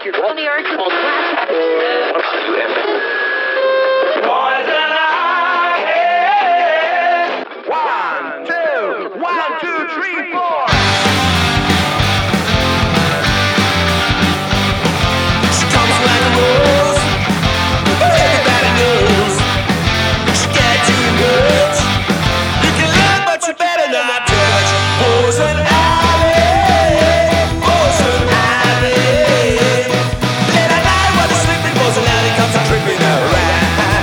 You're on the earth. Poison ivy. 1, 2, 3, 4. She comes like a rose, everybody knows. She gets too much. You can look, but you better not touch. Poison ivy, poison ivy. Late at night while you're sleeping, poison ivy comes a creeping around.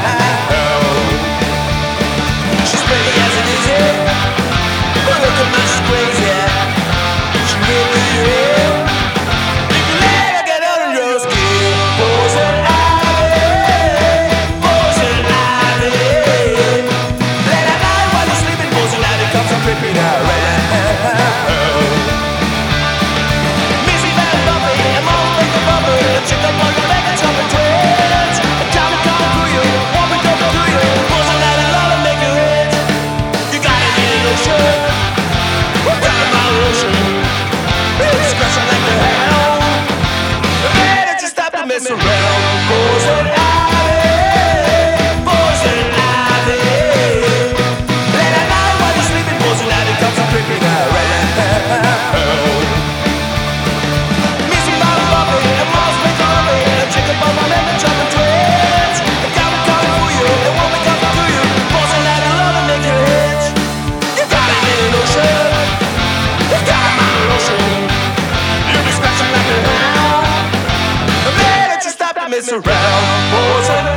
She's pretty as it is, yeah. But look at me, she's crazy. She really is. You can let her get under your skin. Poison ivy, poison ivy. Late at night while you're sleeping, poison ivy comes a creeping around. Missy Van Buffy, and Mom Big Bubble, chick up on the leg and chopping twins. A cow come through you, woman come through you. Poison ivy love and make you rich. You gotta get an ocean, down in my ocean. It's scratching like the hell. Better just stop to mess around. Poison ivy, poison ivy. Late at night while you're sleeping, poison ivy comes a creeping around. Missy Bobby Bobby, and Mom's Big Bobby, and chick up on my leg and chopping twins. A cow come through you, and woman come through you. Poison ivy love and make you rich. You gotta get an ocean, you gotta find an ocean. You'll be scratching like a hound. Better just stop to mess around. Poison